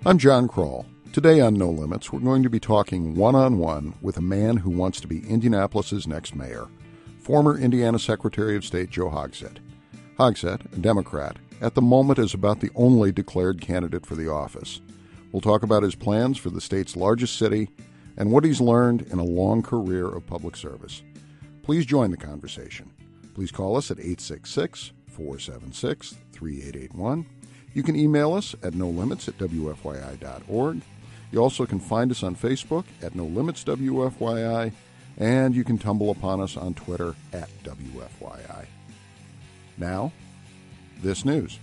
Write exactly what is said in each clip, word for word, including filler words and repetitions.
I'm John Kroll. Today on No Limits, we're going to be talking one-on-one with a man who wants to be Indianapolis's next mayor, former Indiana Secretary of State Joe Hogsett. Hogsett, a Democrat, at the moment is about the only declared candidate for the office. We'll talk about his plans for the state's largest city and what he's learned in a long career of public service. Please join the conversation. Please call us at eight six six, four seven six, three eight eight one. You can email us at no limits at w f y i dot org. You also can find us on Facebook at No Limits W F Y I, and you can tumble upon us on Twitter at W F Y I. Now, this news.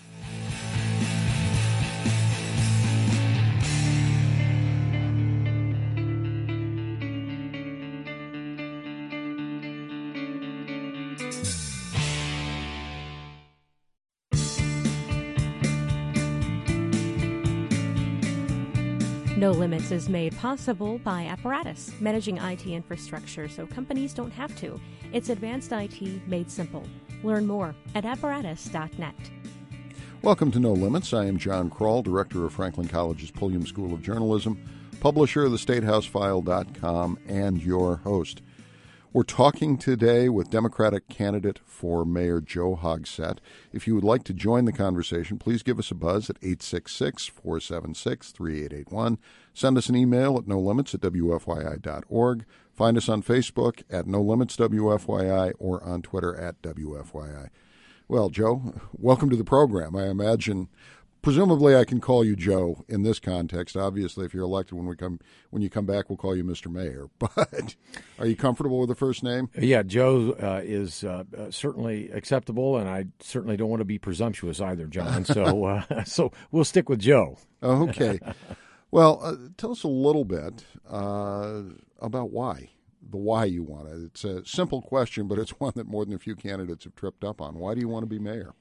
No Limits is made possible by Apparatus, managing I T infrastructure so companies don't have to. It's advanced I T made simple. Learn more at apparatus dot net. Welcome to No Limits. I am John Kroll, director of Franklin College's Pulliam School of Journalism, publisher of the state house file dot com, and your host. We're talking today with Democratic candidate for Mayor Joe Hogsett. If you would like to join the conversation, please give us a buzz at eight six six, four seven six, three eight eight one. Send us an email at no limits at w f y i dot org. Find us on Facebook at No Limits W F Y I or on Twitter at W F Y I. Well, Joe, welcome to the program. I imagine, presumably I can call you Joe in this context. Obviously, if you're elected when we come when you come back, we'll call you Mister Mayor. But are you comfortable with the first name? Yeah, Joe uh, is uh, uh, certainly acceptable, and I certainly don't want to be presumptuous either, John. So, uh, so we'll stick with Joe. Okay. Well, uh, tell us a little bit uh, about why, the why you want it. It's a simple question, but it's one that more than a few candidates have tripped up on. Why do you want to be mayor?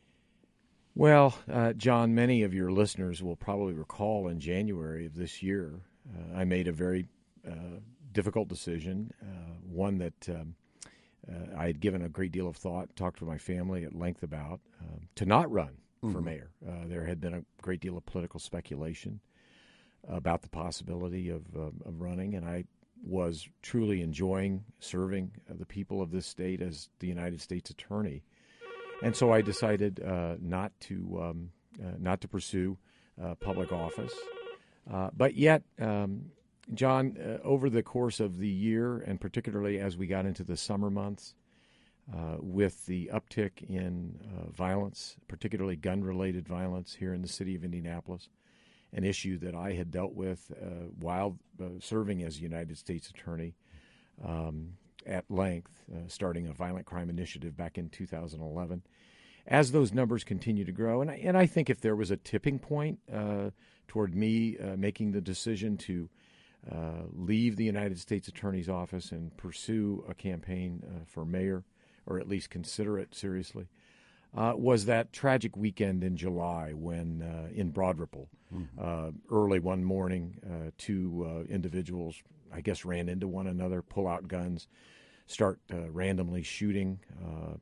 Well, uh, John, many of your listeners will probably recall in January of this year, uh, I made a very uh, difficult decision, uh, one that um, uh, I had given a great deal of thought, talked to my family at length about, uh, to not run mm-hmm. for mayor. Uh, there had been a great deal of political speculation about the possibility of, uh, of running, and I was truly enjoying serving uh, the people of this state as the United States Attorney. And so I decided uh, not to um, uh, not to pursue uh, public office. Uh, but yet, um, John, uh, over the course of the year, and particularly as we got into the summer months, uh, with the uptick in uh, violence, particularly gun-related violence here in the city of Indianapolis, an issue that I had dealt with uh, while uh, serving as United States Attorney, um, at length, uh, starting a violent crime initiative back in two thousand eleven. As those numbers continue to grow, and I, and I think if there was a tipping point uh, toward me uh, making the decision to uh, leave the United States Attorney's Office and pursue a campaign uh, for mayor, or at least consider it seriously, uh, was that tragic weekend in July when uh, in Broad Ripple, mm-hmm. uh, early one morning, uh, two uh, individuals, I guess, ran into one another, pull out guns, start uh, randomly shooting. Uh,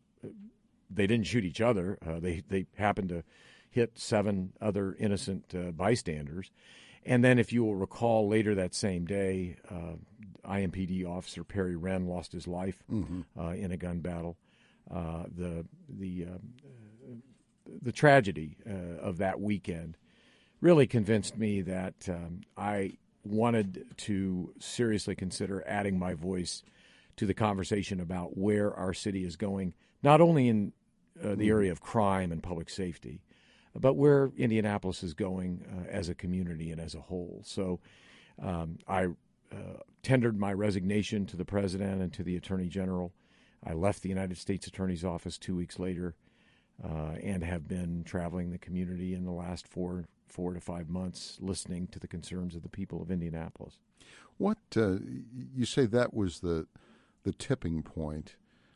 they didn't shoot each other. Uh, they, they happened to hit seven other innocent uh, bystanders. And then, if you will recall, later that same day, uh, I M P D officer Perry Wren lost his life mm-hmm. uh, in a gun battle. Uh, the the uh, the tragedy uh, of that weekend really convinced me that um, I wanted to seriously consider adding my voice to the conversation about where our city is going, not only in uh, the area of crime and public safety, but where Indianapolis is going uh, as a community and as a whole. So um, I uh, tendered my resignation to the president and to the attorney general. I left the United States Attorney's Office two weeks later uh, and have been traveling the community in the last four four to five months, listening to the concerns of the people of Indianapolis. What uh, you say that was the the tipping point,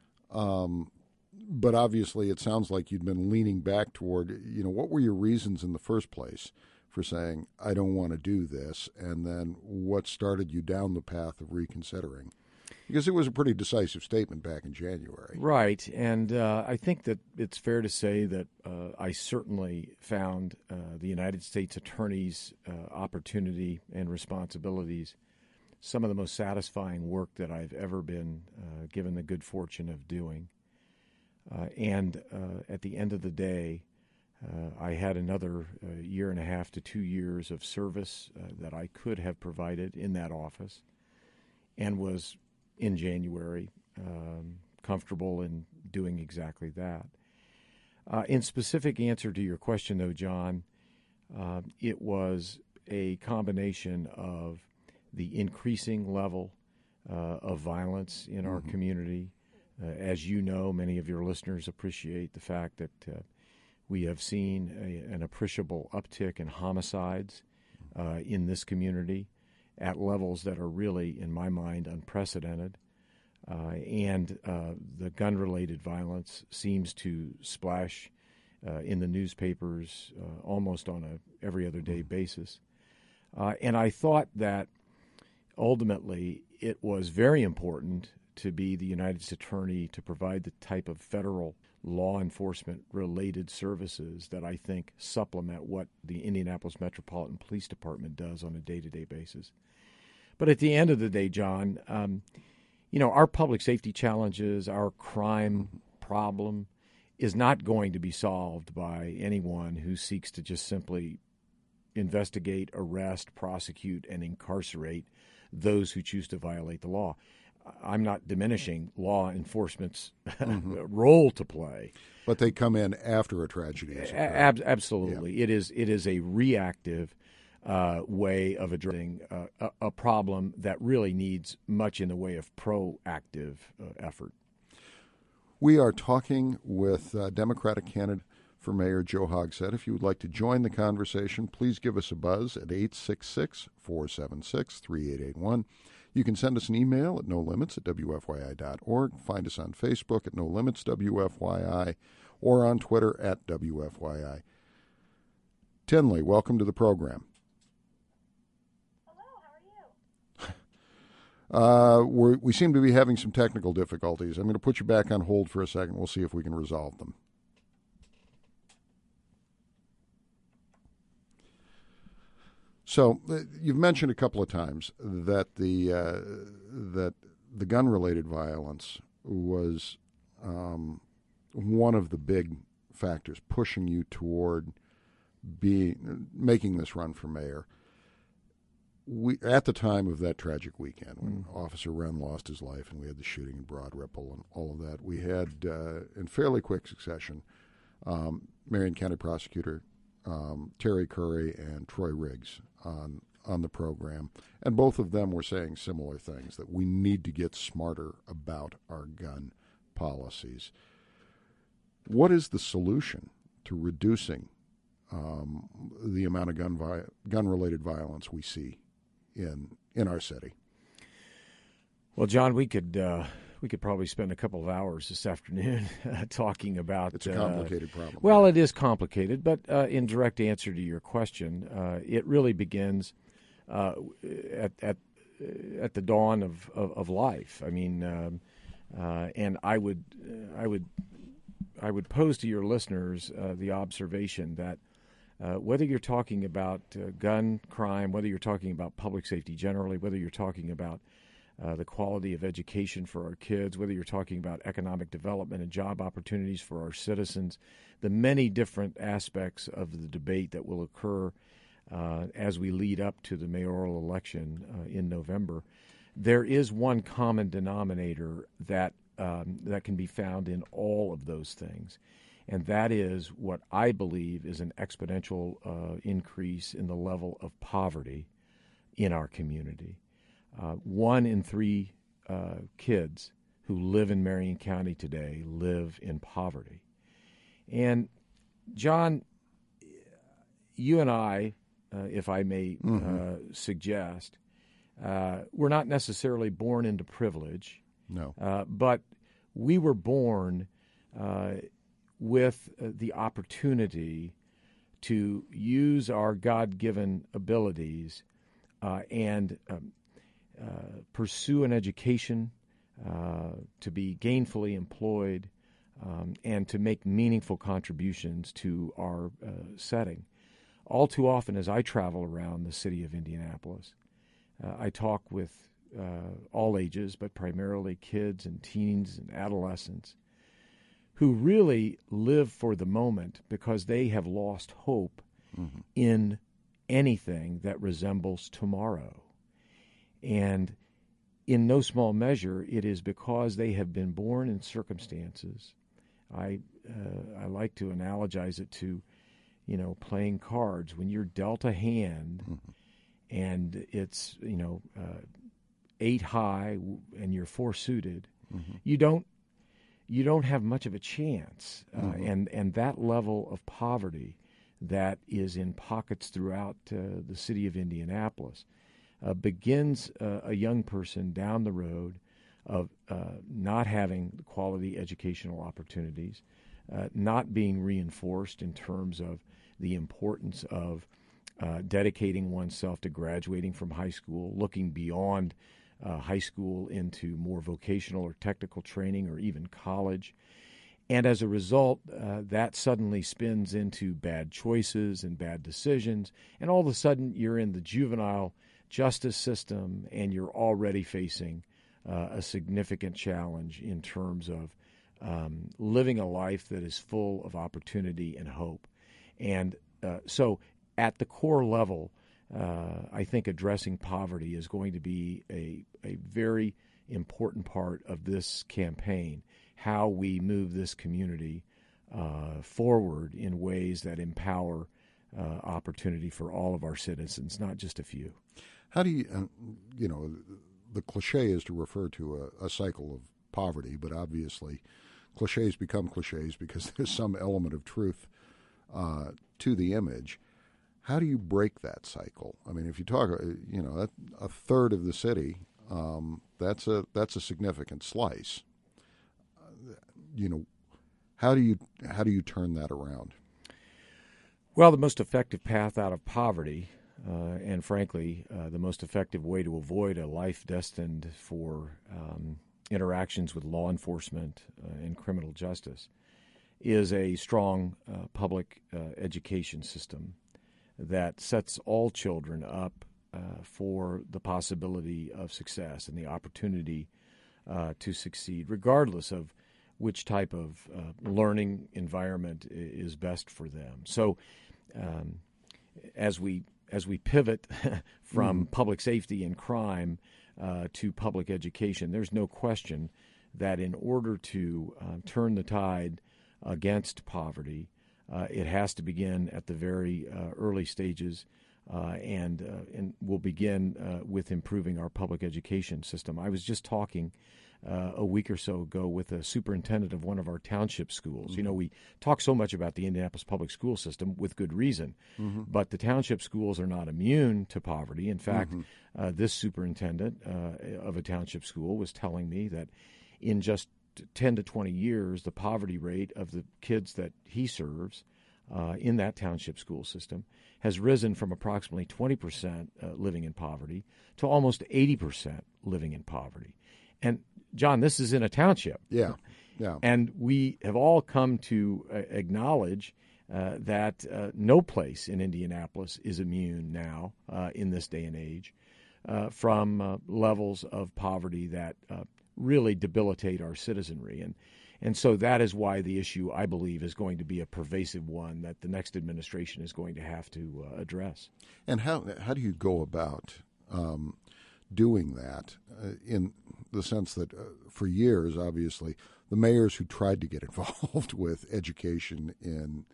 um, but obviously it sounds like you'd been leaning back toward, you know, what were your reasons in the first place for saying, I don't want to do this, and then what started you down the path of reconsidering? Because it was a pretty decisive statement back in January. Right, and uh, I think that it's fair to say that uh, I certainly found uh, the United States Attorney's uh, opportunity and responsibilities some of the most satisfying work that I've ever been uh, given the good fortune of doing. Uh, and uh, at the end of the day, uh, I had another uh, year and a half to two years of service uh, that I could have provided in that office, and was in January um, comfortable in doing exactly that. Uh, in specific answer to your question, though, John, uh, it was a combination of the increasing level uh, of violence in our mm-hmm. community. Uh, as you know, many of your listeners appreciate the fact that uh, we have seen a, an appreciable uptick in homicides uh, in this community at levels that are really, in my mind, unprecedented. Uh, and uh, the gun-related violence seems to splash uh, in the newspapers uh, almost on a every other day basis. Uh, and I thought that ultimately it was very important to be the United States Attorney to provide the type of federal law enforcement-related services that I think supplement what the Indianapolis Metropolitan Police Department does on a day-to-day basis. But at the end of the day, John, um, you know, our public safety challenges, our crime problem is not going to be solved by anyone who seeks to just simply investigate, arrest, prosecute, and incarcerate those who choose to violate the law. I'm not diminishing law enforcement's mm-hmm. role to play, but they come in after a tragedy has occurred. Ab- absolutely, yeah. it is. It is a reactive uh, way of addressing uh, a, a problem that really needs much in the way of proactive uh, effort. We are talking with uh, Democratic candidate for Mayor Joe Hogsett. If you would like to join the conversation, please give us a buzz at eight six six, four seven six, three eight eight one. You can send us an email at no limits at w f y i dot org. Find us on Facebook at no limits w f y i or on Twitter at w f y i. Tinley, welcome to the program. Hello, how are you? uh, we're, we seem to be having some technical difficulties. I'm going to put you back on hold for a second. We'll see if we can resolve them. So uh, you've mentioned a couple of times that the uh, that the gun-related violence was um, one of the big factors pushing you toward being making this run for mayor. We at the time of that tragic weekend when mm. Officer Wren lost his life and we had the shooting in Broad Ripple and all of that, we had uh, in fairly quick succession um, Marion County Prosecutor Um, Terry Curry and Troy Riggs on on the program, and both of them were saying similar things, that we need to get smarter about our gun policies. What is the solution to reducing um, the amount of gun vi- gun-related violence we see in in our city? Well, John, we could uh, we could probably spend a couple of hours this afternoon uh, talking about. It's a complicated uh, problem. Well, it is complicated, but uh, in direct answer to your question, uh, it really begins uh, at at at the dawn of, of, of life. I mean, um, uh, and I would I would I would pose to your listeners uh, the observation that uh, whether you're talking about uh, gun crime, whether you're talking about public safety generally, whether you're talking about Uh, the quality of education for our kids, whether you're talking about economic development and job opportunities for our citizens, the many different aspects of the debate that will occur uh, as we lead up to the mayoral election uh, in November, there is one common denominator that um, that can be found in all of those things, and that is what I believe is an exponential uh, increase in the level of poverty in our community. Uh, one in three uh, kids who live in Marion County today live in poverty. And, John, you and I, uh, if I may mm-hmm. uh, suggest, uh, we're not necessarily born into privilege. No. Uh, but we were born uh, with uh, the opportunity to use our God-given abilities uh, and um, Uh, pursue an education uh, to be gainfully employed, um, and to make meaningful contributions to our uh, setting. All too often, as I travel around the city of Indianapolis, uh, I talk with uh, all ages, but primarily kids and teens and adolescents, who really live for the moment because they have lost hope mm-hmm. in anything that resembles tomorrow. And in no small measure, it is because they have been born in circumstances. I uh, I like to analogize it to, you know, playing cards. When you're dealt a hand mm-hmm. and it's, you know, uh, eight high and you're four suited, mm-hmm. you don't you don't have much of a chance. Uh, mm-hmm. And and that level of poverty that is in pockets throughout uh, the city of Indianapolis uh, begins uh, a young person down the road of uh, not having quality educational opportunities, uh, not being reinforced in terms of the importance of uh, dedicating oneself to graduating from high school, looking beyond uh, high school into more vocational or technical training or even college. And as a result, uh, that suddenly spins into bad choices and bad decisions, and all of a sudden you're in the juvenile justice system and you're already facing uh, a significant challenge in terms of um, living a life that is full of opportunity and hope. And uh, so at the core level, uh, I think addressing poverty is going to be a, a very important part of this campaign, how we move this community uh, forward in ways that empower uh, opportunity for all of our citizens, not just a few. How do you, uh, you know, the cliche is to refer to a, a cycle of poverty, but obviously cliches become cliches because there's some element of truth uh, to the image. How do you break that cycle? I mean, if you talk, you know, a third of the city, um, that's a that's a significant slice. Uh, you know, how do you how do you turn that around? Well, the most effective path out of poverty, uh, and frankly, uh, the most effective way to avoid a life destined for um, interactions with law enforcement uh, and criminal justice, is a strong uh, public uh, education system that sets all children up uh, for the possibility of success and the opportunity uh, to succeed, regardless of which type of uh, learning environment is best for them. So, um, as we as we pivot from mm. public safety and crime uh, to public education, there's no question that in order to uh, turn the tide against poverty, uh, it has to begin at the very uh, early stages, uh, and uh, and will begin uh, with improving our public education system. I was just talking Uh, a week or so ago with a superintendent of one of our township schools. Mm-hmm. You know, we talk so much about the Indianapolis public school system with good reason, mm-hmm. but the township schools are not immune to poverty. In fact, mm-hmm. uh, this superintendent uh, of a township school was telling me that in just ten to twenty years, the poverty rate of the kids that he serves uh, in that township school system has risen from approximately twenty percent uh, living in poverty to almost eighty percent living in poverty. And John, this is in a township. Yeah, yeah. And we have all come to uh, acknowledge uh, that uh, no place in Indianapolis is immune now uh, in this day and age uh, from uh, levels of poverty that uh, really debilitate our citizenry. And and so that is why the issue, I believe, is going to be a pervasive one that the next administration is going to have to uh, address. And how how do you go about um, doing that uh, in the sense that uh, for years, obviously, the mayors who tried to get involved with education in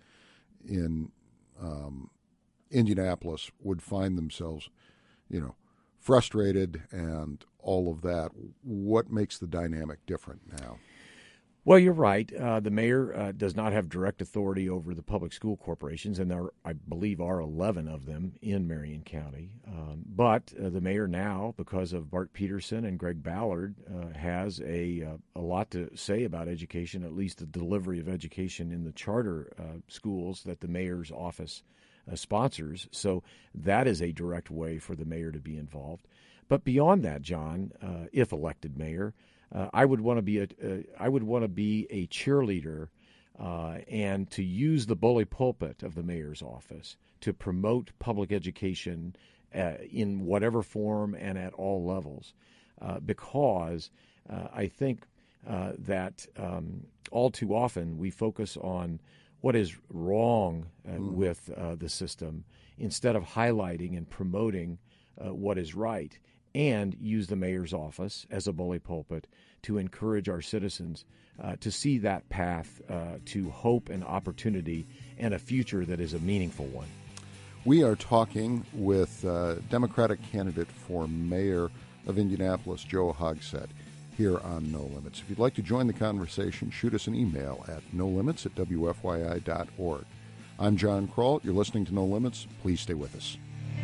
in um, Indianapolis would find themselves, you know, frustrated and all of that. What makes the dynamic different now? Well, you're right. Uh, the mayor uh, does not have direct authority over the public school corporations, and there, I believe, are eleven of them in Marion County. Um, but uh, the mayor now, because of Bart Peterson and Greg Ballard, uh, has a uh, a lot to say about education, at least the delivery of education in the charter uh, schools that the mayor's office uh, sponsors. So that is a direct way for the mayor to be involved. But beyond that, John, uh, if elected mayor, uh, I would want to be a uh, I would want to be a cheerleader uh, and to use the bully pulpit of the mayor's office to promote public education uh, in whatever form and at all levels, uh, because uh, I think uh, that um, all too often we focus on what is wrong uh, mm. with uh, the system instead of highlighting and promoting uh, what is right, and use the mayor's office as a bully pulpit to encourage our citizens uh, to see that path uh, to hope and opportunity and a future that is a meaningful one. We are talking with uh, Democratic candidate for mayor of Indianapolis, Joe Hogsett, here on No Limits. If you'd like to join the conversation, shoot us an email at no limits at w f y i dot org. I'm John Kroll. You're listening to No Limits. Please stay with us.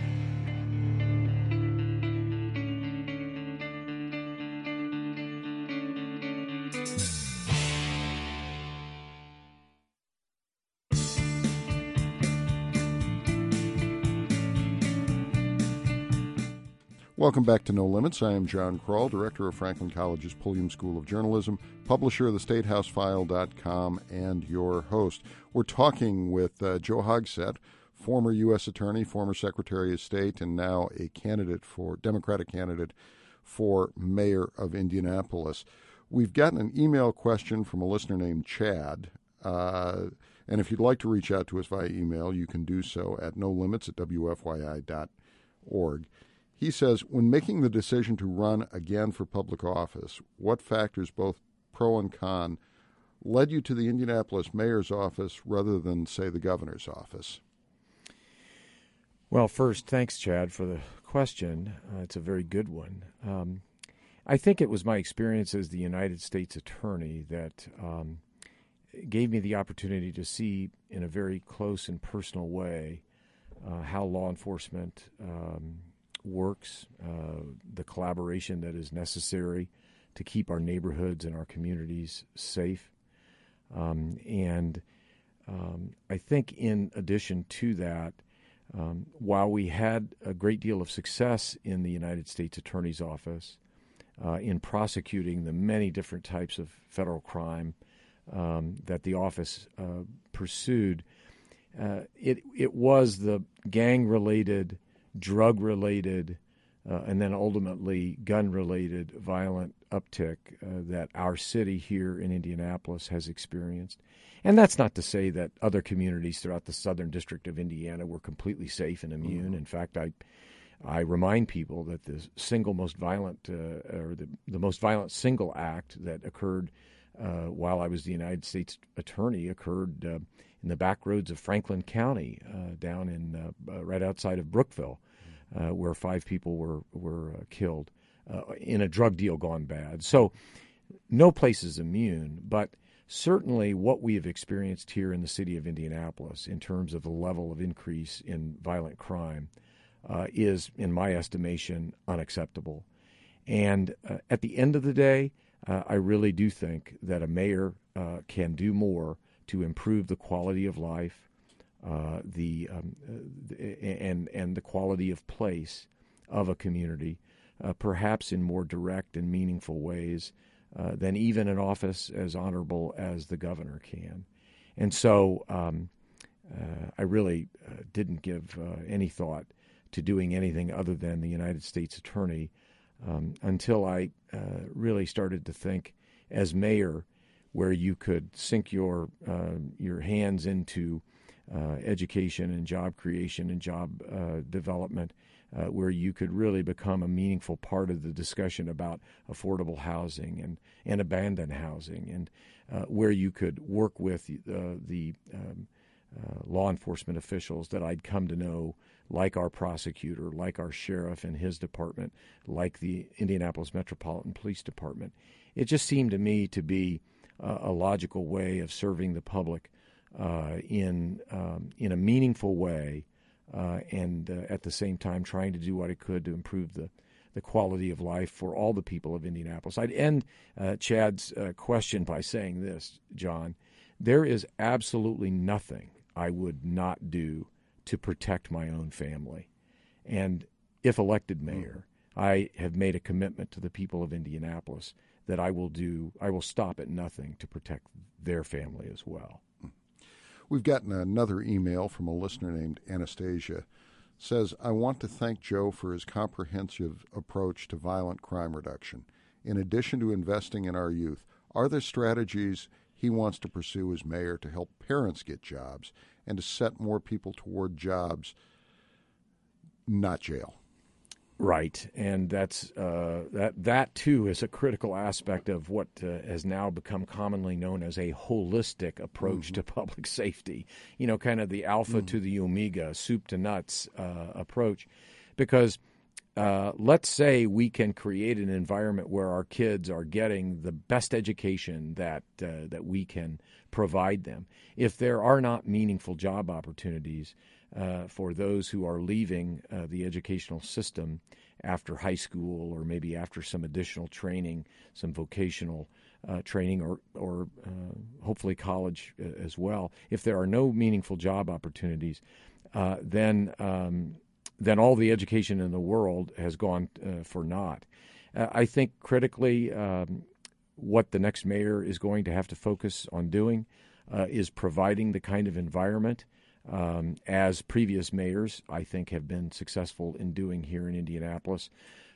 Welcome back to No Limits. I am John Kroll, director of Franklin College's Pulliam School of Journalism, publisher of the state house file dot com, and your host. We're talking with uh, Joe Hogsett, former U S attorney, former Secretary of State, and now a candidate for Democratic candidate for mayor of Indianapolis. We've gotten an email question from a listener named Chad, uh, and if you'd like to reach out to us via email, you can do so at no limits at w f y i dot org. He says, when making the decision to run again for public office, what factors, both pro and con, led you to the Indianapolis mayor's office rather than, say, the governor's office? Well, first, thanks, Chad, for the question. Uh, it's a very good one. Um, I think it was my experience as the United States attorney that um, gave me the opportunity to see in a very close and personal way uh, how law enforcement um, works, uh, the collaboration that is necessary to keep our neighborhoods and our communities safe. Um, and um, I think in addition to that, um, while we had a great deal of success in the United States Attorney's Office uh, in prosecuting the many different types of federal crime um, that the office uh, pursued, uh, it, it was the gang-related, drug-related, uh, and then ultimately gun-related violent uptick uh, that our city here in Indianapolis has experienced. And that's not to say that other communities throughout the Southern District of Indiana were completely safe and immune. Mm-hmm. In fact, I I remind people that the single most violent, uh, or the, the most violent single act that occurred uh, while I was the United States attorney occurred uh, in the back roads of Franklin County, uh, down in uh, uh, right outside of Brookville, uh, where five people were were uh, killed uh, in a drug deal gone bad. So, no place is immune, but certainly what we have experienced here in the city of Indianapolis in terms of the level of increase in violent crime uh, is, in my estimation, unacceptable. And uh, at the end of the day, uh, I really do think that a mayor uh, can do more to improve the quality of life, uh, the um, uh, and and the quality of place of a community, uh, perhaps in more direct and meaningful ways uh, than even an office as honorable as the governor can. And so um, uh, I really uh, didn't give uh, any thought to doing anything other than the United States attorney um, until I uh, really started to think as mayor, where you could sink your uh, your hands into uh, education and job creation and job uh, development, uh, where you could really become a meaningful part of the discussion about affordable housing and, and abandoned housing, and uh, where you could work with uh, the um, uh, law enforcement officials that I'd come to know, like our prosecutor, like our sheriff and his department, like the Indianapolis Metropolitan Police Department. It just seemed to me to be Uh, a logical way of serving the public uh, in um, in a meaningful way, uh, and uh, at the same time trying to do what I could to improve the, the quality of life for all the people of Indianapolis. I'd end uh, Chad's uh, question by saying this, John. There is absolutely nothing I would not do to protect my own family. And if elected mayor, I have made a commitment to the people of Indianapolis that I will do, I will stop at nothing to protect their family as well. We've gotten another email from a listener named Anastasia. Says, I want to thank Joe for his comprehensive approach to violent crime reduction. In addition to investing in our youth, are there strategies he wants to pursue as mayor to help parents get jobs and to set more people toward jobs, not jail? Right, and that's uh, that. That too is a critical aspect of what uh, has now become commonly known as a holistic approach mm-hmm. to public safety. You know, kind of the alpha mm-hmm. to the omega, soup to nuts uh, approach. Because uh, let's say we can create an environment where our kids are getting the best education that uh, that we can provide them. If there are not meaningful job opportunities Uh, for those who are leaving uh, the educational system after high school or maybe after some additional training, some vocational uh, training or, or uh, hopefully college uh, as well. If there are no meaningful job opportunities, uh, then um, then all the education in the world has gone uh, for naught. Uh, I think critically um, what the next mayor is going to have to focus on doing uh, is providing the kind of environment Um, as previous mayors, I think, have been successful in doing here in Indianapolis,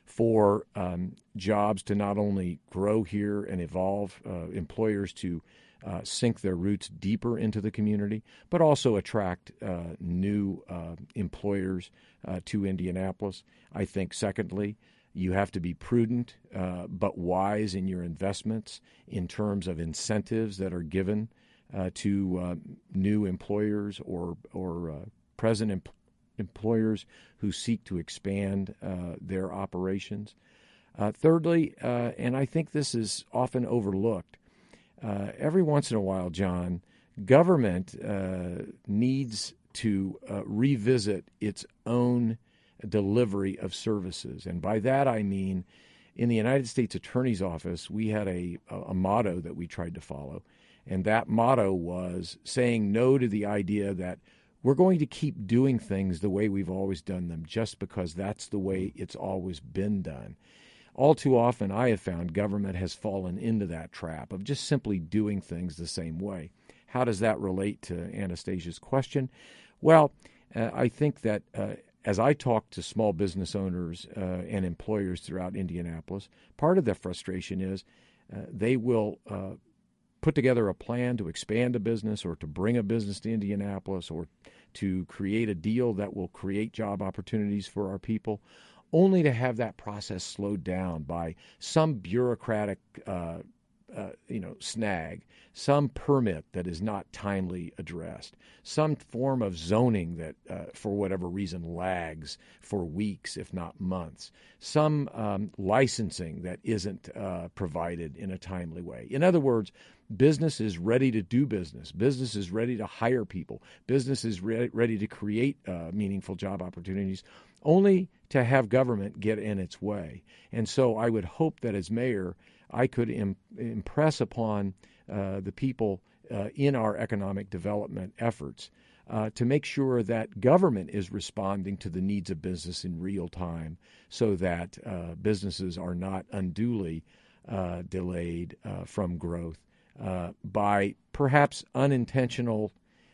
for um, jobs to not only grow here and evolve, uh, employers to uh, sink their roots deeper into the community, but also attract uh, new uh, employers uh, to Indianapolis. I think, secondly, you have to be prudent uh, but wise in your investments in terms of incentives that are given Uh, to uh, new employers or or uh, present em- employers who seek to expand uh, their operations. Uh, thirdly, uh, and I think this is often overlooked, uh, every once in a while, John, government uh, needs to uh, revisit its own delivery of services. And by that I mean, in the United States Attorney's Office, we had a, a motto that we tried to follow. And that motto was saying no to the idea that we're going to keep doing things the way we've always done them just because that's the way it's always been done. All too often, I have found government has fallen into that trap of just simply doing things the same way. How does that relate to Anastasia's question? Well, uh, I think that uh, as I talk to small business owners uh, and employers throughout Indianapolis, part of their frustration is uh, they will uh, put together a plan to expand a business or to bring a business to Indianapolis or to create a deal that will create job opportunities for our people, only to have that process slowed down by some bureaucratic uh, uh, you know, snag, some permit that is not timely addressed, some form of zoning that, uh, for whatever reason, lags for weeks, if not months, some um, licensing that isn't uh, provided in a timely way. In other words, business is ready to do business. Business is ready to hire people. Business is re- ready to create uh, meaningful job opportunities, only to have government get in its way. And so I would hope that as mayor, I could im- impress upon uh, the people uh, in our economic development efforts uh, to make sure that government is responding to the needs of business in real time so that uh, businesses are not unduly uh, delayed uh, from growth uh, by perhaps unintentional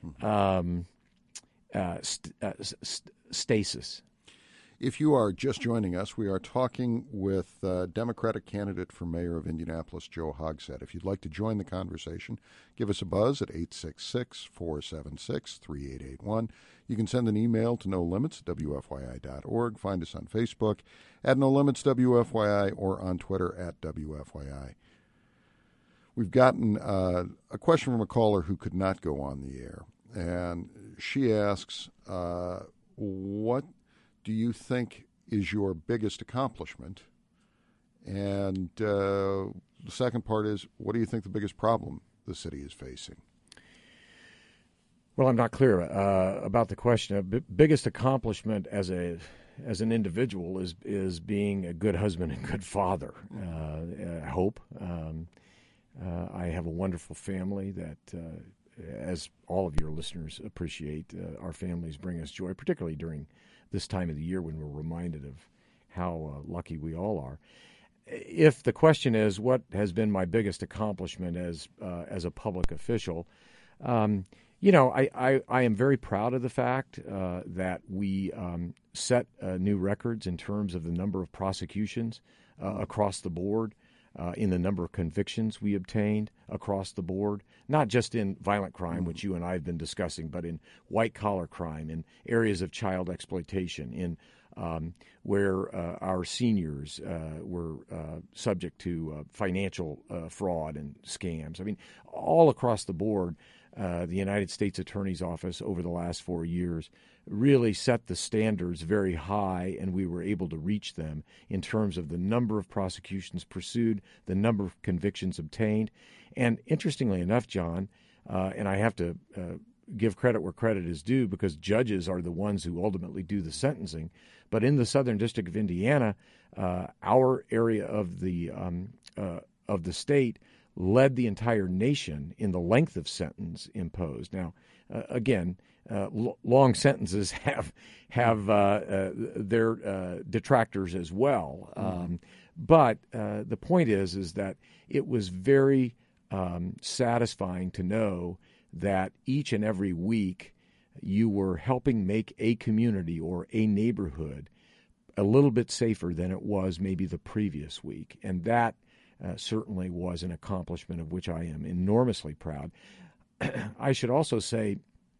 um, uh, st- uh, st- stasis. If you are just joining us, we are talking with uh, Democratic candidate for mayor of Indianapolis, Joe Hogsett. If you'd like to join the conversation, give us a buzz at eight six six, four seven six, three eight eight one. You can send an email to no limits at w f y i dot org. Find us on Facebook at no limits w f y i or on Twitter at w f y i. We've gotten uh, a question from a caller who could not go on the air, and she asks, uh, what do you think is your biggest accomplishment? And uh, the second part is, what do you think the biggest problem the city is facing? Well, I'm not clear uh, about the question. B- biggest accomplishment as a as an individual is is being a good husband and good father. Uh, I hope. Um, uh, I have a wonderful family that, uh, as all of your listeners appreciate, uh, our families bring us joy, particularly during this time of the year when we're reminded of how uh, lucky we all are. if the question is what has been my biggest accomplishment as uh, as a public official, um, you know, I, I, I am very proud of the fact uh, that we um, set uh, new records in terms of the number of prosecutions uh, across the board, uh, in the number of convictions we obtained across the board, not just in violent crime, which you and I have been discussing, but in white-collar crime, in areas of child exploitation, in um, where uh, our seniors uh, were uh, subject to uh, financial uh, fraud and scams. I mean, all across the board, uh, the United States Attorney's Office over the last four years really set the standards very high, and we were able to reach them in terms of the number of prosecutions pursued, the number of convictions obtained. And interestingly enough, John, uh, and I have to uh, give credit where credit is due because judges are the ones who ultimately do the sentencing, but in the Southern District of Indiana, uh, our area of the um, uh, of the state led the entire nation in the length of sentence imposed. Now, uh, again, uh, l- long sentences have have uh, uh, their uh, detractors as well. Um, mm. But uh, the point is, is that it was very um, satisfying to know that each and every week you were helping make a community or a neighborhood a little bit safer than it was maybe the previous week. And that uh, certainly was an accomplishment of which I am enormously proud. I should also say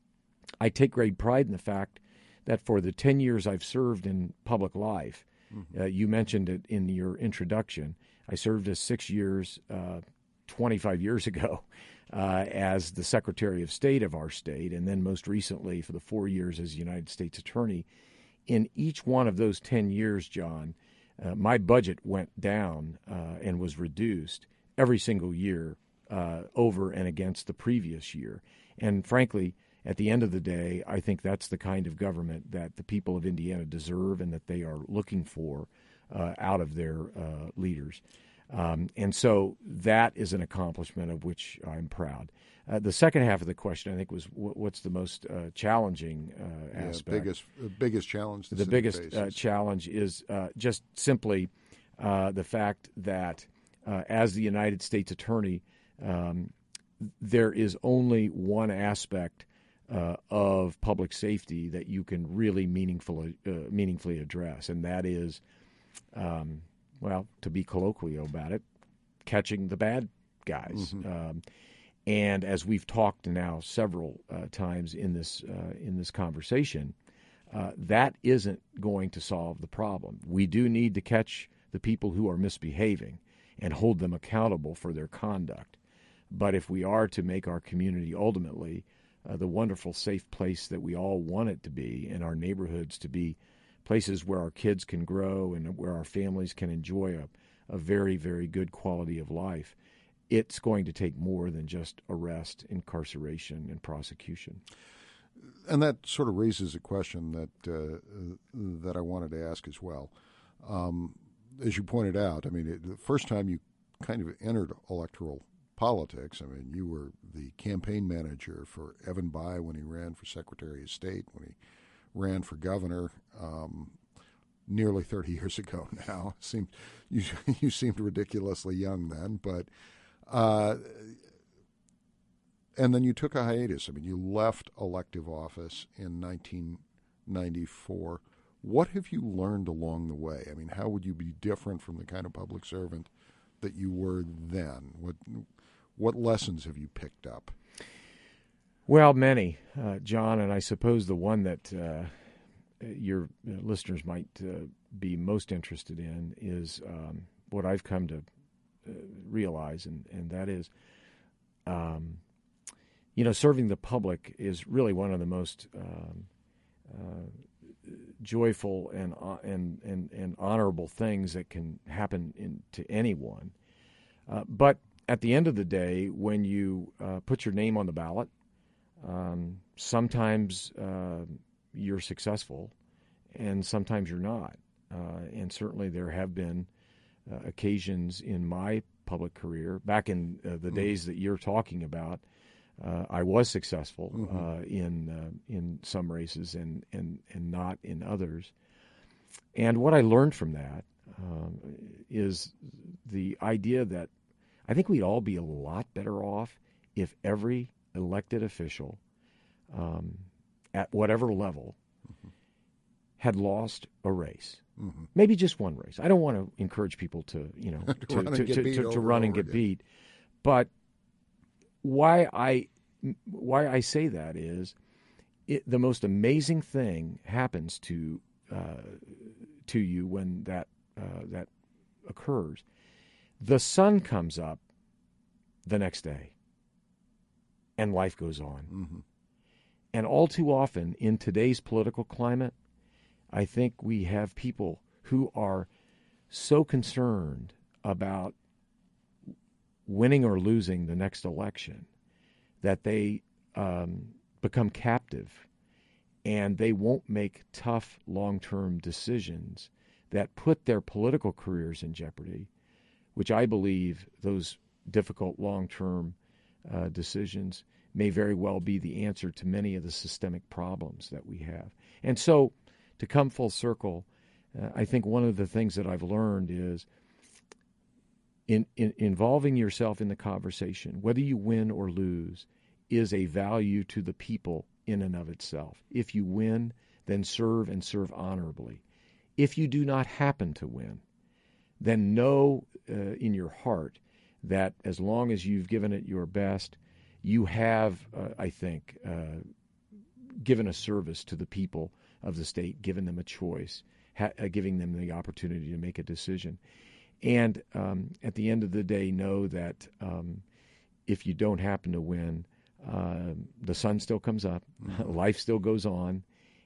I take great pride in the fact that for the ten years I've served in public life, mm-hmm. uh, you mentioned it in your introduction, I served as six years, uh, twenty-five years ago, uh, as the Secretary of State of our state, and then most recently for the four years as United States Attorney. In each one of those ten years, John, uh, my budget went down uh, and was reduced every single year uh, over and against the previous year. And frankly, at the end of the day, I think that's the kind of government that the people of Indiana deserve and that they are looking for uh, out of their uh, leaders. Um, and so that is an accomplishment of which I'm proud. Uh, the second half of the question, I think, was w- what's the most uh, challenging uh, yeah, aspect. Biggest, the biggest challenge. The, the biggest uh, challenge is uh, just simply uh, the fact that uh, as the United States Attorney, um, there is only one aspect uh, of public safety that you can really meaningfully, uh, meaningfully address, and that is, um, well, to be colloquial about it, catching the bad guys. Mm-hmm. Um, And as we've talked now several uh, times in this uh, in this conversation, uh, that isn't going to solve the problem. We do need to catch the people who are misbehaving and hold them accountable for their conduct. But if we are to make our community ultimately uh, the wonderful, safe place that we all want it to be, and our neighborhoods to be places where our kids can grow and where our families can enjoy a, a very, very good quality of life, it's going to take more than just arrest, incarceration, and prosecution. And that sort of raises a question that uh, that I wanted to ask as well. Um, as you pointed out, I mean, it, the first time you kind of entered electoral politics, I mean, you were the campaign manager for Evan Bayh when he ran for Secretary of State, when he ran for governor um, nearly thirty years ago now. Seemed, you, you seemed ridiculously young then, but... Uh, and then you took a hiatus. I mean, you left elective office in nineteen ninety-four. What have you learned along the way? I mean, how would you be different from the kind of public servant that you were then? What what lessons have you picked up? Well, many, uh, John, and I suppose the one that uh, your listeners might uh, be most interested in is um, what I've come to Uh, realize, and, and that is, um, you know, serving the public is really one of the most um, uh, joyful and, uh, and and and honorable things that can happen in, to anyone. Uh, but at the end of the day, when you uh, put your name on the ballot, um, sometimes uh, you're successful, and sometimes you're not. Uh, and certainly there have been Uh, occasions in my public career, back in uh, the mm-hmm. days that you're talking about, uh, I was successful mm-hmm. uh, in uh, in some races and, and, and not in others. And what I learned from that, um, is the idea that I think we'd all be a lot better off if every elected official um, at whatever level mm-hmm. had lost a race. Mm-hmm. Maybe just one race. I don't want to encourage people to, you know, to, run to, to, to, to run and get again. beat. But why I why I say that is it, the most amazing thing happens to uh, to you when that uh, that occurs. The sun comes up the next day, and life goes on. Mm-hmm. And all too often in today's political climate, I think we have people who are so concerned about winning or losing the next election that they um, become captive, and they won't make tough long-term decisions that put their political careers in jeopardy, which I believe those difficult long-term uh, decisions may very well be the answer to many of the systemic problems that we have. And so, to come full circle, uh, I think one of the things that I've learned is in, in involving yourself in the conversation, whether you win or lose, is a value to the people in and of itself. If you win, then serve and serve honorably. If you do not happen to win, then know uh, in your heart that as long as you've given it your best, you have, uh, I think, uh, given a service to the people of the state, given them a choice, ha- uh, giving them the opportunity to make a decision. And um, at the end of the day, know that um, if you don't happen to win, uh, the sun still comes up, mm-hmm. life still goes on,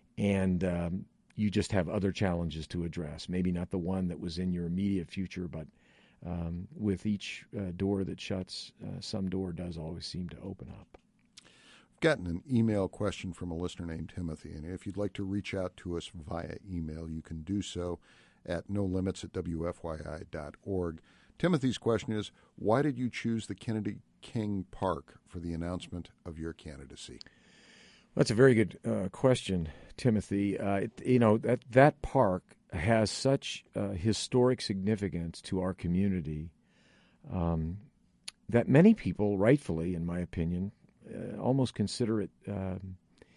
and um, you just have other challenges to address. Maybe not the one that was in your immediate future, but um, with each uh, door that shuts, uh, some door does always seem to open up. I've gotten an email question from a listener named Timothy, and if you'd like to reach out to us via email, you can do so at no limits at w f y i dot org. Timothy's question is, why did you choose the Kennedy King Park for the announcement of your candidacy? That's a very good uh, question, Timothy. Uh, it, you know, that, that park has such uh, historic significance to our community um, that many people, rightfully, in my opinion, uh, almost consider it um,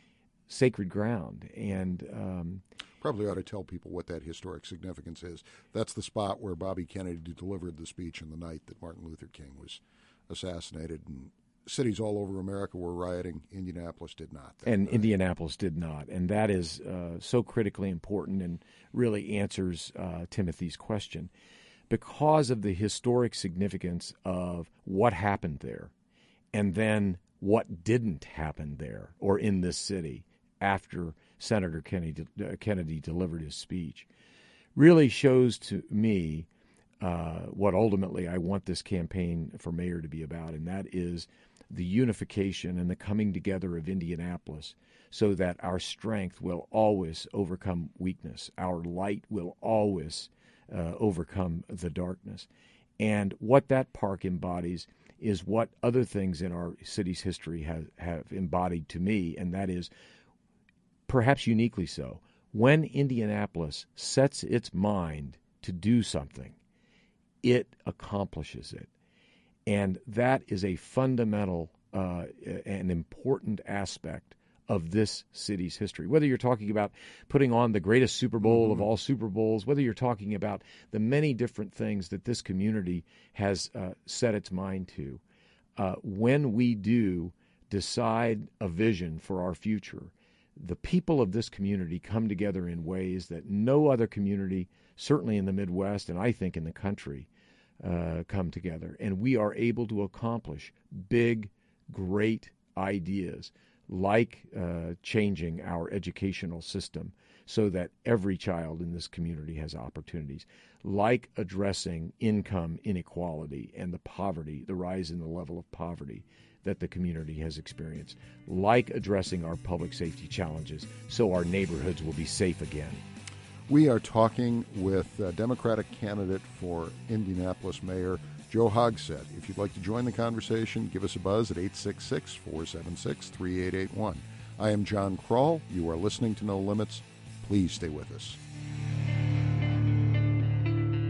sacred ground. And um, probably ought to tell people what that historic significance is. That's the spot where Bobby Kennedy delivered the speech on the night that Martin Luther King was assassinated, and cities all over America were rioting. Indianapolis did not. And night. Indianapolis did not. And that is uh, so critically important and really answers uh, Timothy's question. Because of the historic significance of what happened there and then what didn't happen there or in this city after Senator Kennedy, uh, Kennedy delivered his speech, really shows to me uh, what ultimately I want this campaign for mayor to be about, and that is the unification and the coming together of Indianapolis so that our strength will always overcome weakness. Our light will always uh, overcome the darkness. And what that park embodies is what other things in our city's history have, have embodied to me, and that is perhaps uniquely so. When Indianapolis sets its mind to do something, it accomplishes it. And that is a fundamental uh, and important aspect of this city's history. Whether you're talking about putting on the greatest Super Bowl mm-hmm. of all Super Bowls, whether you're talking about the many different things that this community has uh, set its mind to, uh, when we do decide a vision for our future, the people of this community come together in ways that no other community, certainly in the Midwest and I think in the country, uh, come together. And we are able to accomplish big, great ideas like uh, changing our educational system so that every child in this community has opportunities, like addressing income inequality and the poverty, the rise in the level of poverty that the community has experienced, like addressing our public safety challenges so our neighborhoods will be safe again. We are talking with uh, Democratic candidate for Indianapolis Mayor Joe Hogsett. If you'd like to join the conversation, give us a buzz at eight six six, four seven six, three eight eight one. I am John Kroll. You are listening to No Limits. Please stay with us.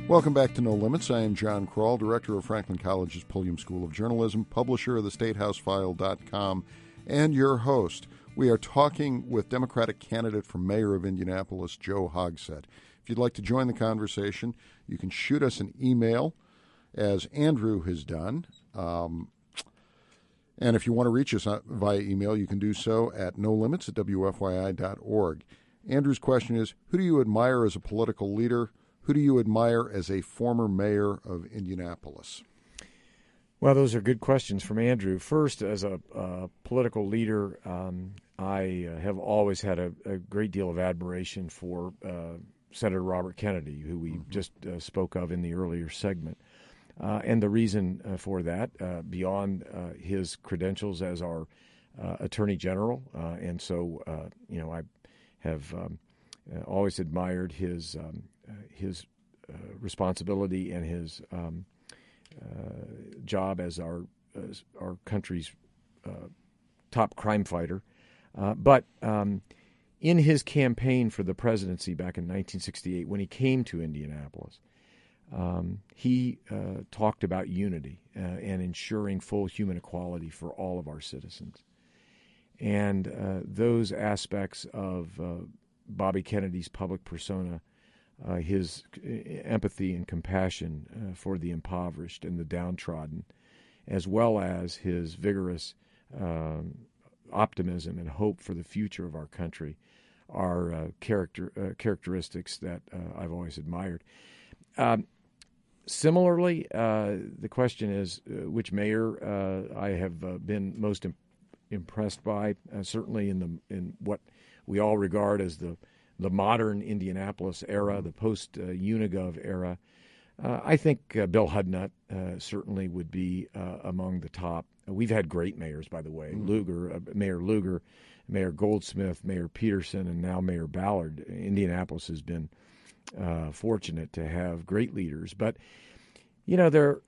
Welcome back to No Limits. I am John Kroll, director of Franklin College's Pulliam School of Journalism, publisher of the state house file dot com, and your host. We are talking with Democratic candidate for mayor of Indianapolis, Joe Hogsett. If you'd like to join the conversation, you can shoot us an email, as Andrew has done. Um, and if you want to reach us via email, you can do so at no limits at w f y i dot org. Andrew's question is, who do you admire as a political leader? Who do you admire as a former mayor of Indianapolis? Well, those are good questions from Andrew. First, as a uh, political leader, um, I uh, have always had a, a great deal of admiration for uh, Senator Robert Kennedy, who we mm-hmm. just uh, spoke of in the earlier segment. Uh, and the reason uh, for that, uh, beyond uh, his credentials as our uh, Attorney General, uh, and so, uh, you know, I have um, uh, always admired his um, uh, his uh, responsibility and his um, uh, job as our as our country's uh, top crime fighter. Uh, but um, in his campaign for the presidency back in nineteen sixty-eight, when he came to Indianapolis, um, he uh, talked about unity uh, and ensuring full human equality for all of our citizens. And uh, those aspects of uh, Bobby Kennedy's public persona, uh, his empathy and compassion uh, for the impoverished and the downtrodden, as well as his vigorous um, optimism and hope for the future of our country, are uh, character uh, characteristics that uh, I've always admired. Um, similarly, uh, the question is, uh, which mayor uh, I have uh, been most imp- impressed by? Uh, certainly in the in what we all regard as the the modern Indianapolis era, the post uh, Unigov era. Uh, I think uh, Bill Hudnut uh, certainly would be uh, among the top. We've had great mayors, by the way, mm-hmm. Lugar, uh, Mayor Lugar, Mayor Goldsmith, Mayor Peterson, and now Mayor Ballard. Indianapolis has been uh, fortunate to have great leaders. But, you know, there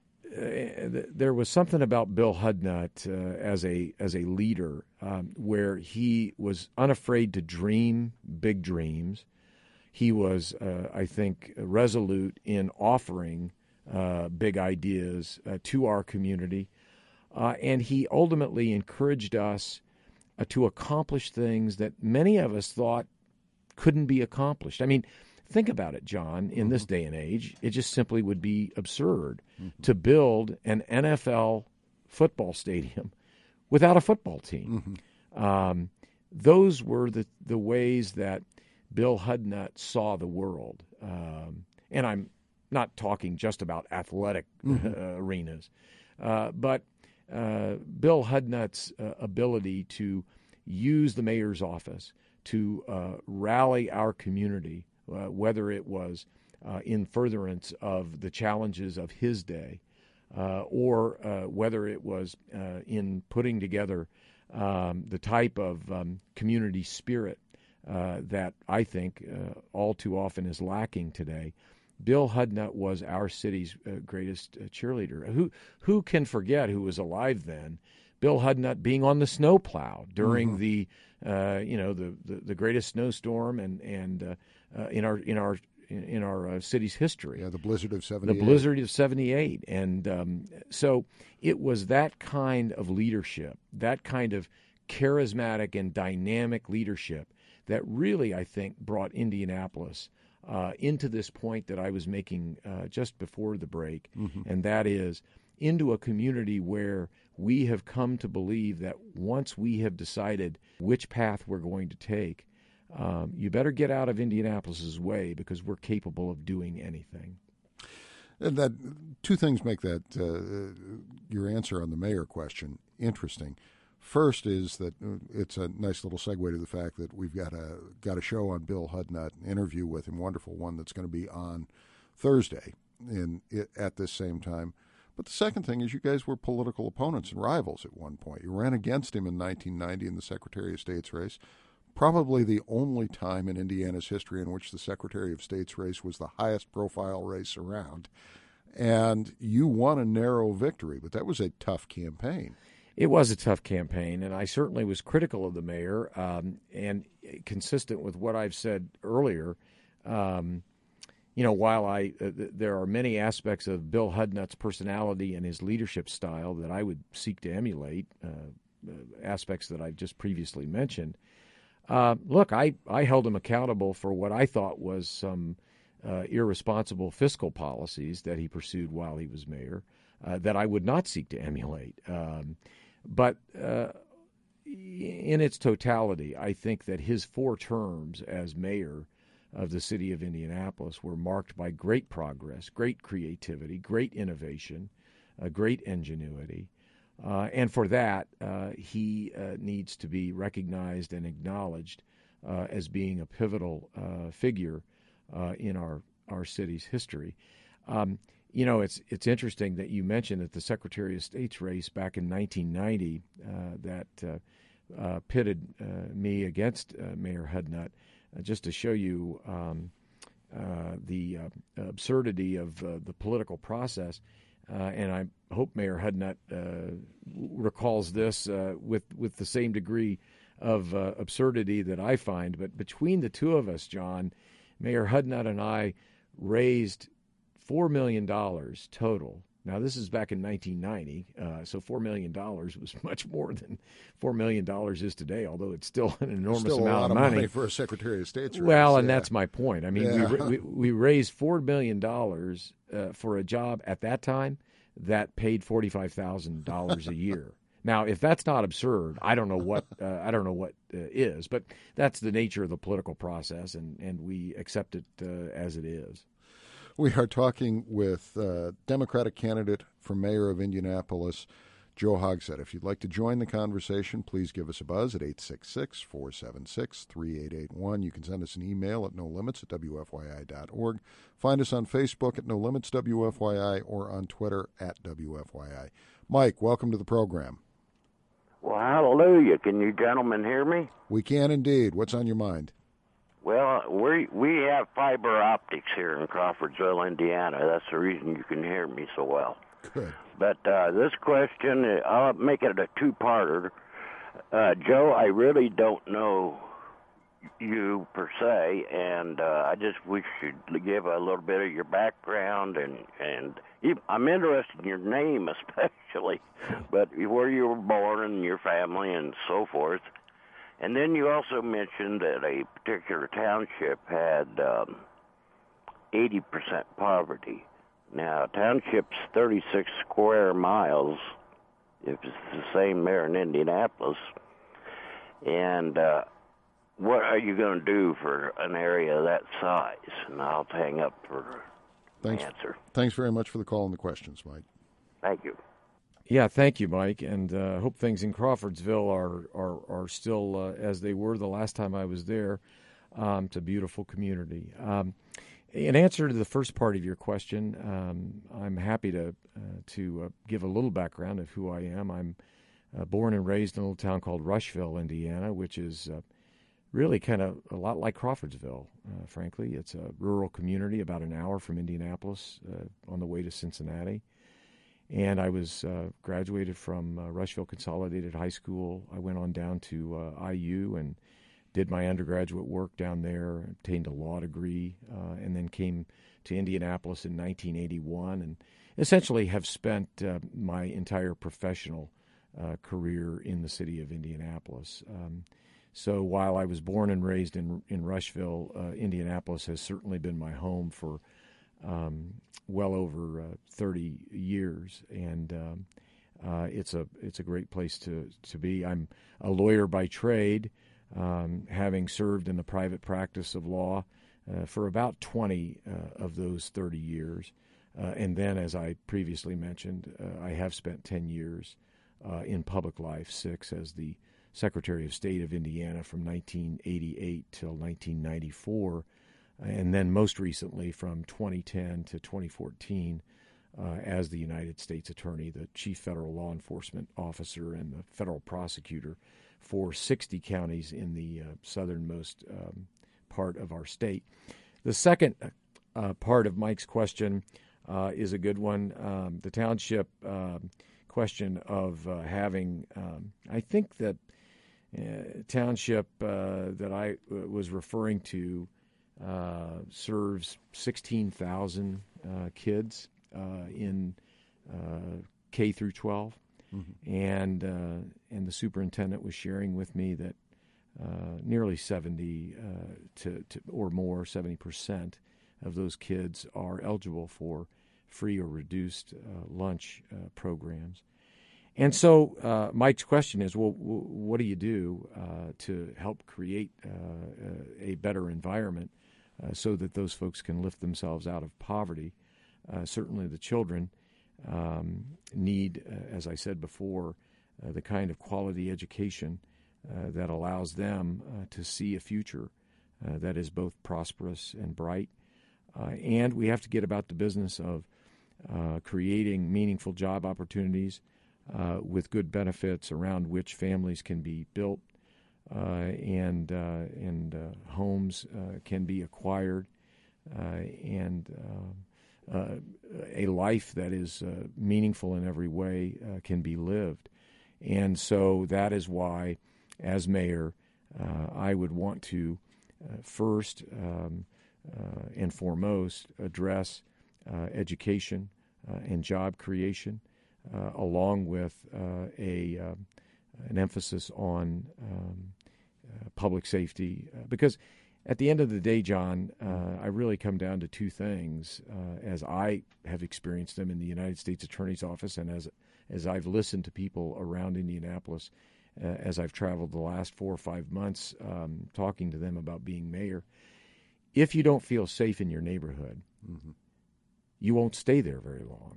uh, there was something about Bill Hudnut uh, as a as a leader um, where he was unafraid to dream big dreams. He was, uh, I think, resolute in offering uh, big ideas uh, to our community. Uh, and he ultimately encouraged us uh, to accomplish things that many of us thought couldn't be accomplished. I mean, think about it, John. In mm-hmm. this day and age, it just simply would be absurd mm-hmm. to build an N F L football stadium without a football team. Mm-hmm. Um, those were the, the ways that Bill Hudnut saw the world. Um, and I'm not talking just about athletic mm-hmm. uh, arenas, uh, but uh, Bill Hudnut's uh, ability to use the mayor's office to uh, rally our community, uh, whether it was uh, in furtherance of the challenges of his day, uh, or uh, whether it was uh, in putting together um, the type of um, community spirit Uh, that I think uh, all too often is lacking today. Bill Hudnut was our city's uh, greatest uh, cheerleader. Who who can forget, who was alive then, Bill Hudnut being on the snowplow during mm-hmm. the uh, you know the, the, the greatest snowstorm and and uh, uh, in our in our in our uh, city's history. Yeah, the blizzard of seventy-eight. The blizzard of seventy-eight, and um, so it was that kind of leadership, that kind of charismatic and dynamic leadership that really, I think, brought Indianapolis uh, into this point that I was making uh, just before the break, mm-hmm. and that is into a community where we have come to believe that once we have decided which path we're going to take, um, you better get out of Indianapolis's way because we're capable of doing anything. And that two things make that uh, your answer on the mayor question interesting. First is that it's a nice little segue to the fact that we've got a got a show on Bill Hudnut, an interview with him, wonderful one that's going to be on Thursday in at this same time. But the second thing is you guys were political opponents and rivals at one point. You ran against him in nineteen ninety in the Secretary of State's race, probably the only time in Indiana's history in which the Secretary of State's race was the highest profile race around. And you won a narrow victory, but that was a tough campaign. It was a tough campaign, and I certainly was critical of the mayor, um, and consistent with what I've said earlier, um, you know, while I uh, th- there are many aspects of Bill Hudnut's personality and his leadership style that I would seek to emulate, uh, uh, aspects that I've just previously mentioned. Uh, look, I, I held him accountable for what I thought was some uh, irresponsible fiscal policies that he pursued while he was mayor uh, that I would not seek to emulate. Um, but uh, in its totality, I think that his four terms as mayor of the city of Indianapolis were marked by great progress, great creativity, great innovation, uh, great ingenuity. Uh, and for that, uh, he uh, needs to be recognized and acknowledged uh, as being a pivotal uh, figure uh, in our, our city's history. Um, you know, it's it's interesting that you mentioned that the Secretary of State's race back in nineteen ninety uh, that uh, uh, pitted uh, me against uh, Mayor Hudnut, uh, just to show you um, uh, the uh, absurdity of uh, the political process. Uh, and I hope Mayor Hudnut uh, recalls this uh, with with the same degree of uh, absurdity that I find. But between the two of us, John, Mayor Hudnut and I raised four million dollars total. Now, this is back in nineteen ninety, uh, so four million dollars was much more than four million dollars is today, although it's still an enormous still amount a lot of of money. money for a Secretary of State's race. Well, and yeah. that's my point. I mean, Yeah. we, we we raised four million dollars uh, for a job at that time that paid forty-five thousand dollars a year. Now, if that's not absurd, I don't know what uh, I don't know what uh, is. But that's the nature of the political process, and, and we accept it uh, as it is. We are talking with uh, Democratic candidate for mayor of Indianapolis, Joe Hogsett. If you'd like to join the conversation, please give us a buzz at eight six six, four seven six, three eight eight one. You can send us an email at no limits at w f y i dot org. Find us on Facebook at No Limits W F Y I or on Twitter at W F Y I. Mike, welcome to the program. Well, hallelujah. Can you gentlemen hear me? We can indeed. What's on your mind? Well, we we have fiber optics here in Crawfordsville, Indiana. That's the reason you can hear me so well. Good. But uh, this question, I'll make it a two-parter. Uh, Joe, I really don't know you per se, and uh, I just wish you'd give a little bit of your background, and, and I'm interested in your name especially, but where you were born and your family and so forth. And then you also mentioned that a particular township had um, eighty percent poverty. Now, township's thirty-six square miles, if it's the same there in Indianapolis. And uh, what are you going to do for an area that size? And I'll hang up for Thanks. an answer. Thanks very much for the call and the questions, Mike. Thank you. Yeah, thank you, Mike, and I uh, hope things in Crawfordsville are are, are still uh, as they were the last time I was there. Um, it's a beautiful community. Um, in answer to the first part of your question, um, I'm happy to uh, to uh, give a little background of who I am. I'm uh, born and raised in a little town called Rushville, Indiana, which is uh, really kind of a lot like Crawfordsville, uh, frankly. It's a rural community about an hour from Indianapolis uh, on the way to Cincinnati. And I was uh, graduated from uh, Rushville Consolidated High School. I went on down to uh, I U and did my undergraduate work down there, obtained a law degree, uh, and then came to Indianapolis in nineteen eighty-one and essentially have spent uh, my entire professional uh, career in the city of Indianapolis. Um, so while I was born and raised in, in Rushville, uh, Indianapolis has certainly been my home for Um, well over uh, thirty years, and um, uh, it's a it's a great place to, to be. I'm a lawyer by trade, um, having served in the private practice of law uh, for about twenty uh, of those thirty years, uh, and then, as I previously mentioned, uh, I have spent ten years uh, in public life, six as the Secretary of State of Indiana from nineteen eighty-eight till nineteen ninety-four. And then most recently from twenty ten to twenty fourteen uh, as the United States Attorney, the Chief Federal Law Enforcement Officer, and the Federal Prosecutor for sixty counties in the uh, southernmost um, part of our state. The second uh, part of Mike's question uh, is a good one. Um, the township uh, question of uh, having, um, I think that uh, township uh, that I was referring to uh, serves sixteen thousand uh, kids uh, in uh, K through twelve, mm-hmm. and uh, and the superintendent was sharing with me that uh, nearly seventy uh, to, to or more, seventy percent of those kids are eligible for free or reduced uh, lunch uh, programs. And so uh, my question is, well, w- what do you do uh, to help create uh, a better environment uh, so that those folks can lift themselves out of poverty? Uh, certainly the children um, need, uh, as I said before, uh, the kind of quality education uh, that allows them uh, to see a future uh, that is both prosperous and bright. Uh, and we have to get about the business of uh, creating meaningful job opportunities Uh, with good benefits around which families can be built uh, and uh, and uh, homes uh, can be acquired uh, and uh, uh, a life that is uh, meaningful in every way uh, can be lived. And so that is why, as mayor, uh, I would want to uh, first um, uh, and foremost address uh, education uh, and job creation. Uh, along with uh, a uh, an emphasis on um, uh, public safety, uh, because at the end of the day, John, uh, I really come down to two things, uh, as I have experienced them in the United States Attorney's Office, and as as I've listened to people around Indianapolis, uh, as I've traveled the last four or five months, um, talking to them about being mayor. If you don't feel safe in your neighborhood, mm-hmm. you won't stay there very long.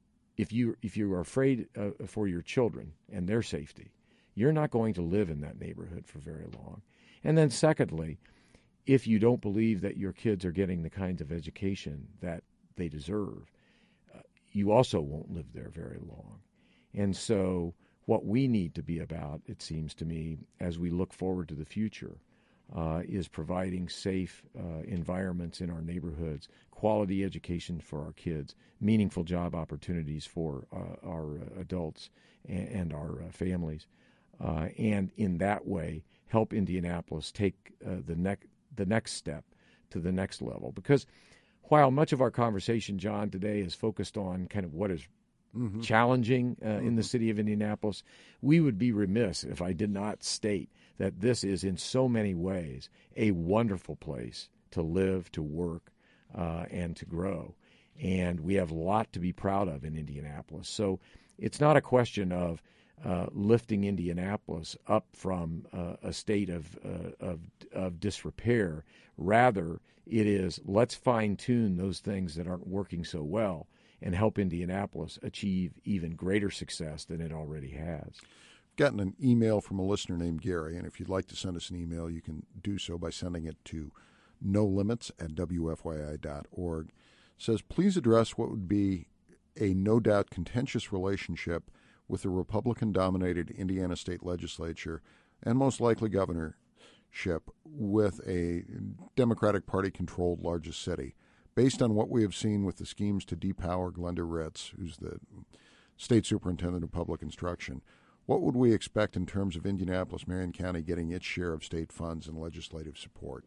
If you if you are afraid uh, for your children and their safety, you're not going to live in that neighborhood for very long. And then secondly, if you don't believe that your kids are getting the kinds of education that they deserve, uh, you also won't live there very long. And so what we need to be about, it seems to me, as we look forward to the future, uh, is providing safe uh, environments in our neighborhoods, quality education for our kids, meaningful job opportunities for uh, our uh, adults and, and our uh, families, uh, and in that way help Indianapolis take uh, the, ne- the next step to the next level. Because while much of our conversation, John, today is focused on kind of what is mm-hmm. challenging uh, mm-hmm. in the city of Indianapolis, we would be remiss if I did not state that this is in so many ways a wonderful place to live, to work, uh, and to grow. And we have a lot to be proud of in Indianapolis. So it's not a question of uh, lifting Indianapolis up from uh, a state of, uh, of of disrepair. Rather, it is let's fine-tune those things that aren't working so well and help Indianapolis achieve even greater success than it already has. Gotten an email from a listener named Gary, and if you'd like to send us an email, you can do so by sending it to no limits at w f y i dot org. Says, please address what would be a no doubt contentious relationship with the Republican-dominated Indiana state legislature and most likely governorship with a Democratic Party-controlled largest city. Based on what we have seen with the schemes to depower Glenda Ritz, who's the state superintendent of public instruction, what would we expect in terms of Indianapolis, Marion County getting its share of state funds and legislative support?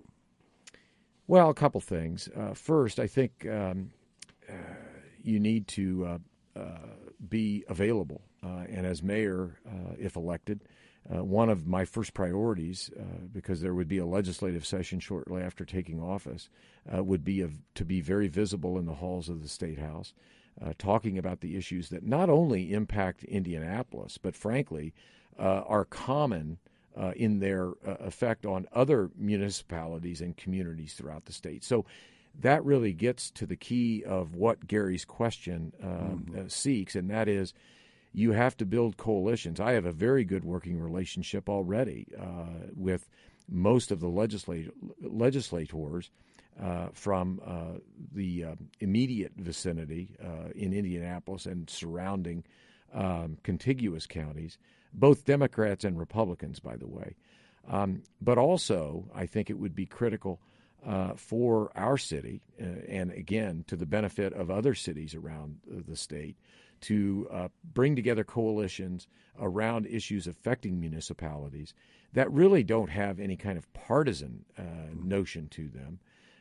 Well, a couple things. Uh, first, I think um, uh, you need to uh, uh, be available. Uh, and as mayor, uh, if elected, uh, one of my first priorities, uh, because there would be a legislative session shortly after taking office, uh, would be of, to be very visible in the halls of the State House, uh, talking about the issues that not only impact Indianapolis, but frankly, uh, are common Uh, in their uh, effect on other municipalities and communities throughout the state. So that really gets to the key of what Gary's question uh, mm-hmm. uh, seeks, and that is you have to build coalitions. I have a very good working relationship already uh, with most of the legislat- legislators uh, from uh, the uh, immediate vicinity uh, in Indianapolis and surrounding um, contiguous counties, both Democrats and Republicans, by the way. Um, but also, I think it would be critical uh, for our city, uh, and again, to the benefit of other cities around the state, to uh, bring together coalitions around issues affecting municipalities that really don't have any kind of partisan uh, notion to them,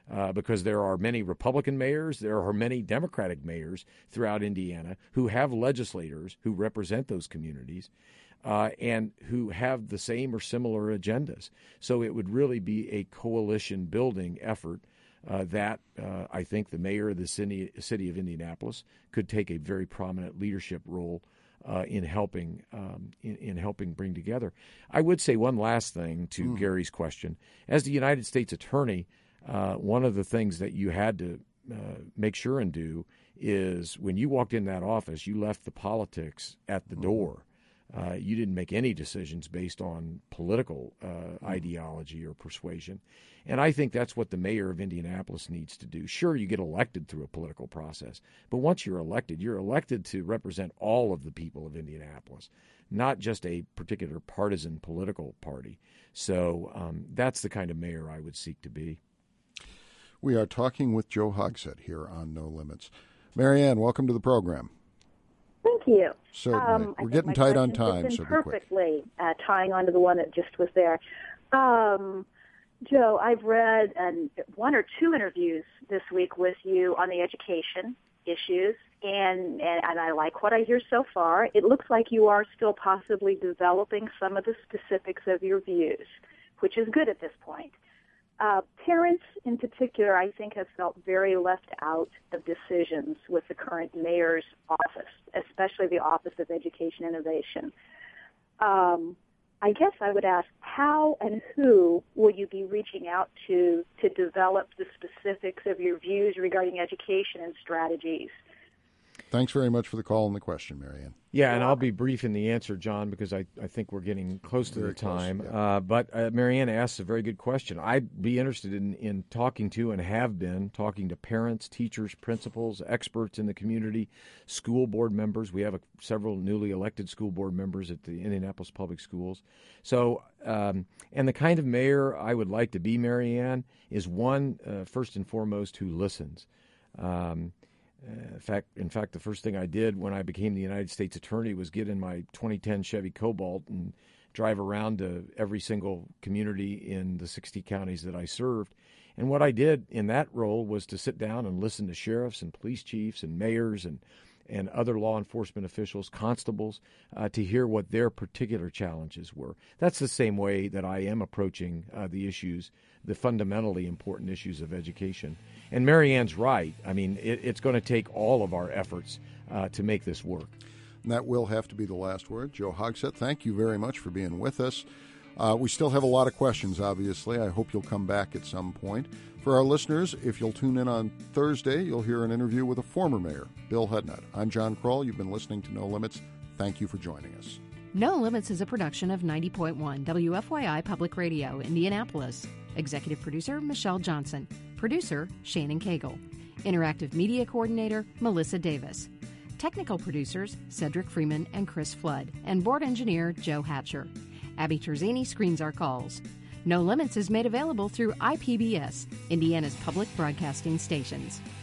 Uh, because there are many Republican mayors, there are many Democratic mayors throughout Indiana who have legislators who represent those communities uh, and who have the same or similar agendas. So it would really be a coalition-building effort uh, that uh, I think the mayor of the city, city of Indianapolis could take a very prominent leadership role uh, in helping um, in, in helping bring together. I would say one last thing to mm. Gary's question. As the United States Attorney, Uh, one of the things that you had to uh, make sure and do is when you walked in that office, you left the politics at the door. Uh, you didn't make any decisions based on political uh, ideology or persuasion. And I think that's what the mayor of Indianapolis needs to do. Sure, you get elected through a political process, but once you're elected, you're elected to represent all of the people of Indianapolis, not just a particular partisan political party. So um, that's the kind of mayor I would seek to be. We are talking with Joe Hogsett here on No Limits. Marianne, welcome to the program. Thank you. Certainly. Um, We're getting tight on time, so be quick. Perfectly uh, tying on to the one that just was there. Um, Joe, I've read an, one or two interviews this week with you on the education issues, and, and, and I like what I hear so far. It looks like you are still possibly developing some of the specifics of your views, which is good at this point. Uh, parents, in particular, I think have felt very left out of decisions with the current mayor's office, especially the Office of Education Innovation. Um, I guess I would ask, how and who will you be reaching out to to develop the specifics of your views regarding education and strategies? Thanks very much for the call and the question, Marianne. Yeah, and I'll be brief in the answer, John, because I, I think we're getting close to very the time. Close, yeah. uh, but uh, Marianne asks a very good question. I'd be interested in, in talking to and have been talking to parents, teachers, principals, experts in the community, school board members. We have a, several newly elected school board members at the Indianapolis Public Schools. So, um, and the kind of mayor I would like to be, Marianne, is one, uh, first and foremost, who listens. Um Uh, in fact, in fact, the first thing I did when I became the United States Attorney was get in my twenty ten Chevy Cobalt and drive around to every single community in the sixty counties that I served. And what I did in that role was to sit down and listen to sheriffs and police chiefs and mayors and and other law enforcement officials, constables, uh, to hear what their particular challenges were. That's the same way that I am approaching uh, the issues, the fundamentally important issues of education. And Marianne's right. I mean, it, it's going to take all of our efforts uh, to make this work. And that will have to be the last word. Joe Hogsett, thank you very much for being with us. Uh, we still have a lot of questions, obviously. I hope you'll come back at some point. For our listeners, if you'll tune in on Thursday, you'll hear an interview with a former mayor, Bill Hudnut. I'm John Kroll. You've been listening to No Limits. Thank you for joining us. No Limits is a production of ninety point one W F Y I Public Radio, Indianapolis. Executive producer, Michelle Johnson. Producer, Shannon Cagle. Interactive media coordinator, Melissa Davis. Technical producers, Cedric Freeman and Chris Flood. And board engineer, Joe Hatcher. Abby Terzini screens our calls. No Limits is made available through I P B S, Indiana's public broadcasting stations.